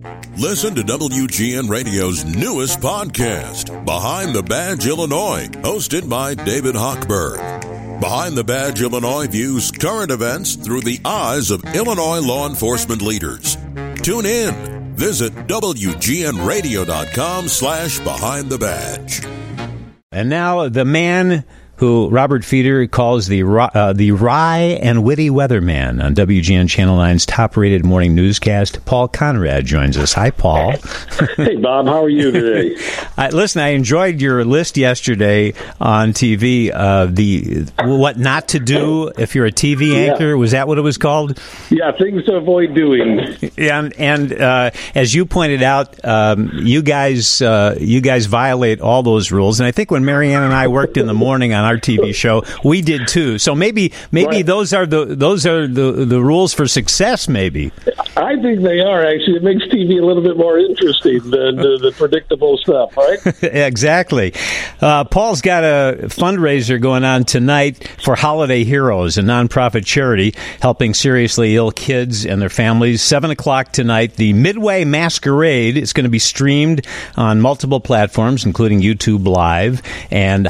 Listen to WGN Radio's newest podcast, Behind the Badge Illinois, hosted by David Hochberg. Behind the Badge Illinois views current events through the eyes of Illinois law enforcement leaders. Tune in. Visit WGNRadio.com/Behind the Badge. And now the man who Robert Feeder calls the wry and witty weatherman on WGN Channel 9's top-rated morning newscast, Paul Conrad joins us. Hi, Paul. Hey, Bob. How are you today? Listen, I enjoyed your list yesterday on TV, the what not to do if you're a TV anchor. Was that what it was called? Yeah, things to avoid doing. And as you pointed out, you guys violate all those rules. And I think when Marianne and I worked in the morning on our TV show, we did too. So maybe right. those are the rules for success.Maybe I think they are actually. It makes TV a little bit more interesting than the predictable stuff, right? Exactly. Paul's got a fundraiser going on tonight for Holiday Heroes, a nonprofit charity helping seriously ill kids and their families. 7:00 tonight, the Midway Masquerade is going to be streamed on multiple platforms, including YouTube Live and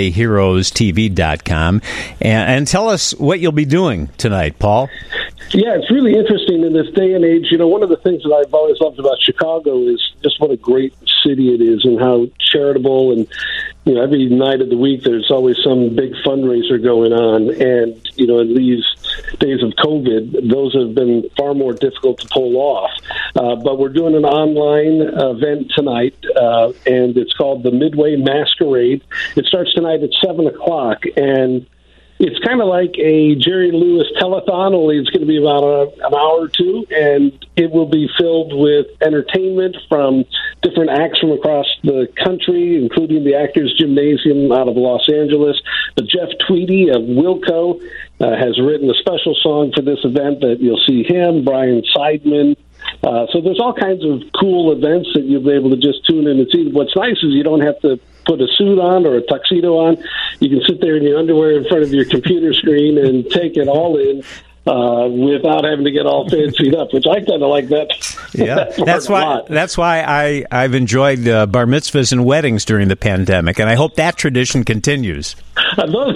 HolidayHeroesTV.com. And tell us what you'll be doing tonight, Paul. Yeah, it's really interesting in this day and age. You know, one of the things that I've always loved about Chicago is just what a great city it is and how charitable. And, you know, every night of the week there's always some big fundraiser going on. And, you know, in these days of COVID, those have been far more difficult to pull off. But we're doing an online event tonight, and it's called the Midway Masquerade. It starts tonight at 7:00, and it's kind of like a Jerry Lewis telethon, only it's going to be about an hour or two, and it will be filled with entertainment from different acts from across the country, including the Actors Gymnasium out of Los Angeles. But Jeff Tweedy of Wilco has written a special song for this event that you'll see him, Brian Seidman. So there's all kinds of cool events that you'll be able to just tune in and see. What's nice is you don't have to put a suit on or a tuxedo on. You can sit there in your underwear in front of your computer screen and take it all in without having to get all fancied up, which I kind of like that. Yeah, that's why I've enjoyed bar mitzvahs and weddings during the pandemic, and I hope that tradition continues. I'm with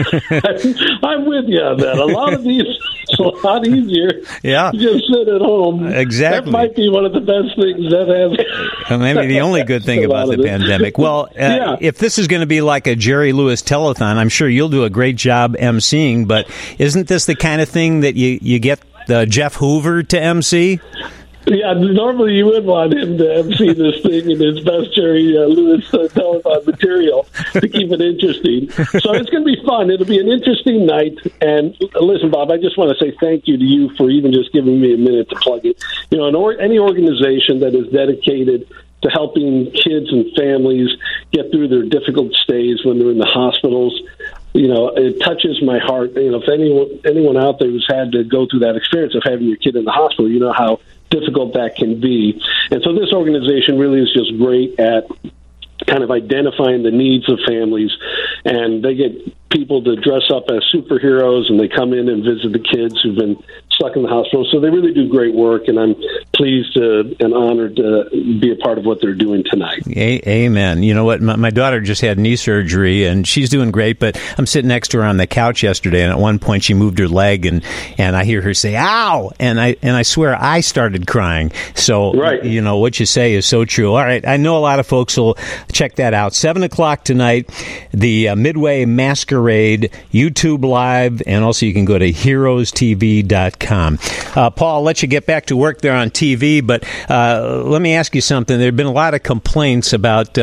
you on that. A lot of these, it's a lot easier. Yeah, to just sit at home. Exactly. That might be one of the best things that has. Maybe the only good thing about the pandemic. Well, if this is going to be like a Jerry Lewis telethon, I'm sure you'll do a great job emceeing. But isn't this the kind of thing that you get Jeff Hoover to MC? Yeah, normally you would want him to MC this thing in his best Jerry Lewis telethon material to keep it interesting. So it's going to be fun. It'll be an interesting night. And listen, Bob, I just want to say thank you to you for even just giving me a minute to plug it. You know, any organization that is dedicated to helping kids and families get through their difficult stays when they're in the hospitals, you know, it touches my heart. You know, if anyone out there who's had to go through that experience of having your kid in the hospital, you know how difficult that can be. And so this organization really is just great at kind of identifying the needs of families, and they get people to dress up as superheroes, and they come in and visit the kids who've been stuck in the hospital. So they really do great work, and I'm pleased and honored to be a part of what they're doing tonight. Amen. You know what? My daughter just had knee surgery, and she's doing great, but I'm sitting next to her on the couch yesterday, and at one point she moved her leg, and I hear her say, "Ow!" And I swear I started crying. So, right. You know, what you say is so true. All right, I know a lot of folks will check that out. 7:00 tonight, the Midway Masquerade, YouTube Live, and also you can go to HeroesTV.com. Paul, I'll let you get back to work there on TV, but let me ask you something. There have been a lot of complaints about,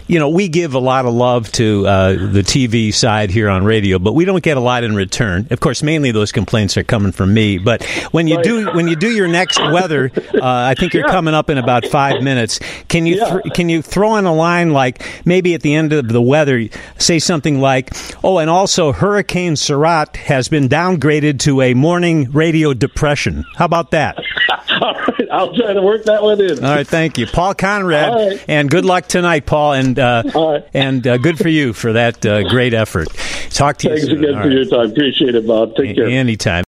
we give a lot of love to the TV side here on radio, but we don't get a lot in return. Of course, mainly those complaints are coming from me. But when you do your next weather, I think you're coming up in about 5 minutes. Can you throw in a line like maybe at the end of the weather, say something like, "Oh, and also Hurricane Sarat has been downgraded to a morning radio depression." How about that? All right, I'll try to work that one in. All right, thank you, Paul Conrad, right. And good luck tonight, Paul, and good for you for that great effort. Talk to you soon. Thanks again for your time. Appreciate it, Bob. Take care. Anytime.